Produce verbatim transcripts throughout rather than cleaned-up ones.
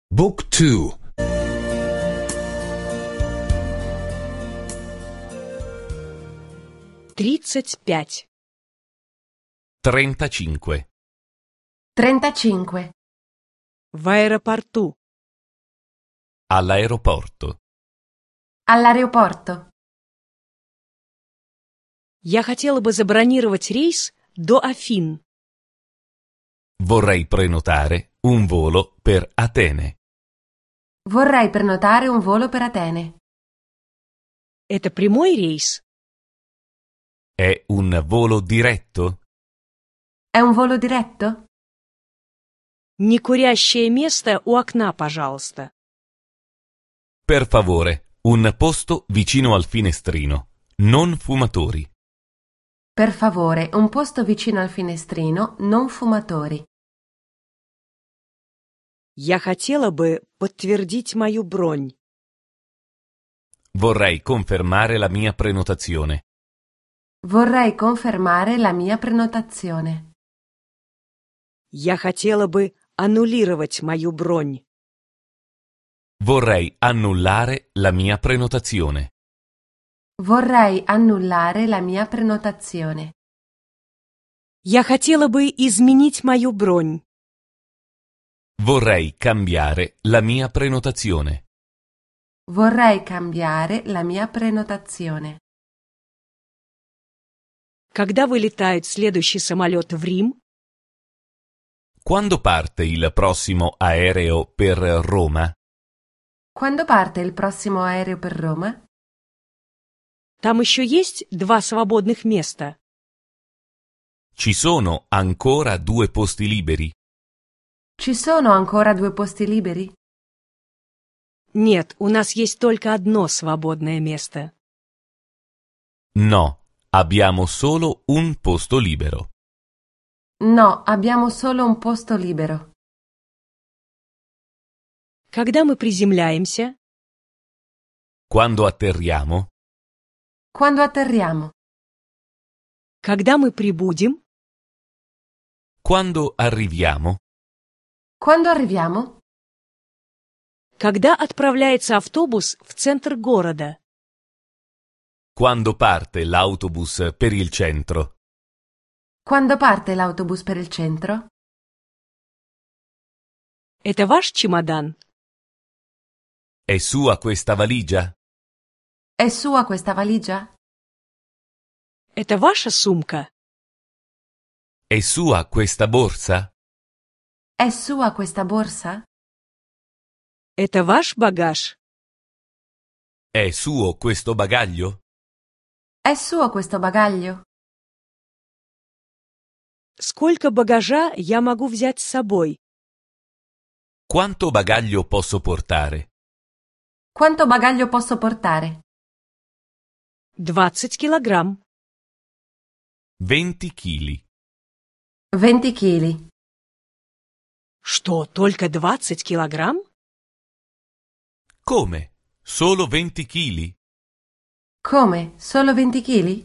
Book two. Тридцать пять. trentacinque. trentacinque. В аэропорту. All'aeroporto. All'aeroporto. Я хотела бы забронировать рейс до Афин. Vorrei prenotare un volo per Atene. Vorrei prenotare un volo per Atene. Это прямой рейс? È un volo diretto? È un volo diretto? Некурящее место у окна, пожалуйста. Per favore, un posto vicino al finestrino. Non fumatori. Per favore, un posto vicino al finestrino, non fumatori. Я хотела бы подтвердить мою бронь. Vorrei confermare la mia prenotazione. Vorrei confermare la mia prenotazione. Я хотела бы аннулировать мою бронь. Vorrei annullare la mia prenotazione. Vorrei annullare la mia prenotazione. Я хотела бы изменить мою бронь. Vorrei cambiare la mia prenotazione. Vorrei cambiare la mia prenotazione. Когда вылетает следующий самолет в Рим? Quando parte il prossimo aereo per Roma? Quando parte il prossimo aereo per Roma? Там еще есть два свободных места. Ci sono ancora due posti liberi? Ci sono ancora due posti liberi? Нет, у нас есть только одно свободное место. No, abbiamo solo un posto libero. No, abbiamo solo un posto libero. Когда мы приземляемся? Quando atterriamo? Quando atterriamo? Когда мы прибудем? Quando arriviamo? Quando arriviamo? Когда отправляется автобус в центр города? Quando parte l'autobus per il centro? Quando parte l'autobus per il centro? Это ваш чемодан? È sua questa valigia? È sua questa valigia? Это ваша сумка? È sua questa borsa? È sua questa borsa? Это ваш багаж? È suo questo bagaglio? È suo questo bagaglio? Сколько багажа я могу взять с собой? Quanto bagaglio posso portare? Quanto bagaglio posso portare? Двадцать килограмм. venti chili. venti chili. Что, только двадцать килограмм? Come? Solo venti chili? Come? Solo venti chili?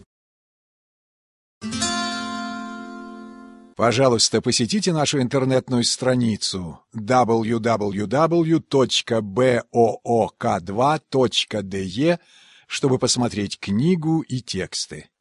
Пожалуйста, посетите нашу интернетную страницу дабл ю дабл ю дабл ю точка боок два точка де чтобы посмотреть книгу и тексты.